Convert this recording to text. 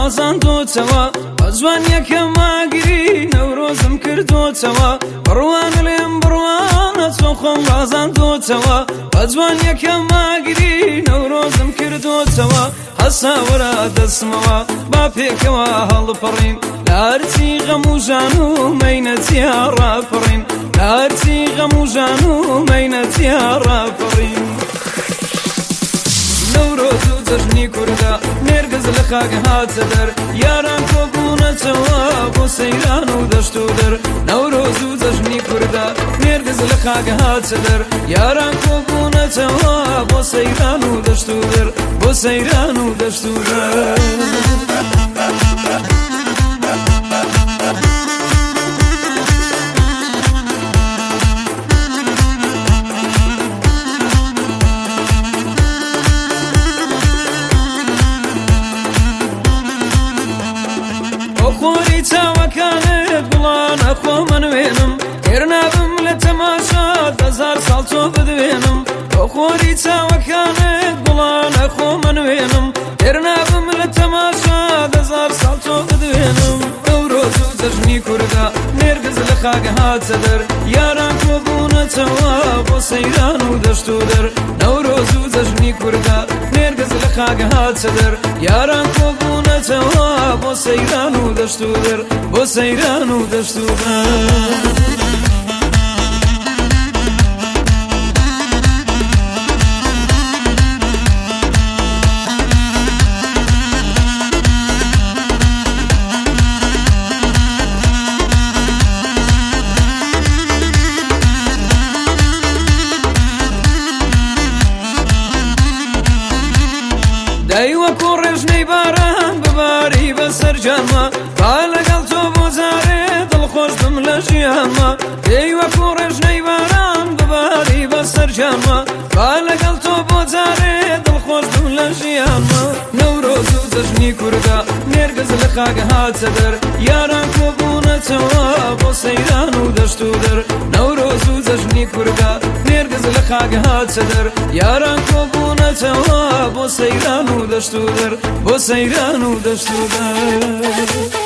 ڕازاندۆتەوە بە جوانیەکەم ماگری نەورۆزم کردۆتەوە بڕوان لێم بڕوانە چۆن خۆم ڕازاندۆتەوە بە جوانیەکەم ماگری نەورۆزم کردۆتەوە هەساوەرە دەستمەوە با پێکەوە هەڵپەڕین لارچی غەم و ژان و مەینەتیا ڕاپەڕین لارچی غەم و ژان و مەینەتیا ڕاپەڕین نەورۆز و جەژنی کوردە نێرگز لە خاک هاتە دەر یاران کۆبوونەتەوە بۆ سەیران و دەشت و دەر نەورۆز و جەژنی کوردە نێرگز لە خاک هاتە دەر یاران کۆبوونەتەوە بۆ سەیران و دەشت و دەر بۆ سەیران و دەشت و دەر خۆری چاوەکانت گوڵانە خۆمە نوێنم هێرنابم لە تەماشا دەزار ساڵ تۆ بدوێنم بۆ خۆری چاوەکانت گوڵانە خۆمە نوێنم هێرنابم لە تەماشا دەزار ساڵ تۆ بدوێنم نەورۆز و جەژنی کوردە نێرگز لە خاک هاتە دەر یاران کۆبوونەتەوە بۆ سەیران و دەشت و دەر نەورۆز و جەژنی کوردە نێرگز لە خاک هاتە دەر یاران کۆبوونەتەوە بۆ سەیران و دەشت و دەر بۆ سەیران و دەشت و دەر دایوەکو ڕێژنەی باران بباری بەسەر جانمە با لەگەڵ تۆ بۆ جارێ دڵخۆش بم لە ژیانمە دایوەکو ڕێژنەی باران بباری بەسەر جانمە با لەگەڵ تۆ بۆ جارێ دڵخۆش بم لە ژیانمە نەورۆز و جەژنی کوردە نێرگز لە خاک هاتە دەر یاران کۆبوونەتەوە بۆ سەیران و دەشت و دەر نەورۆز و جەژنی کوردە نێرگز لە خاک هاتە دەر یاران کۆبوونەتەوە بۆ سەیران و دەشت و دەر بۆ سەیران و دەشت و دەر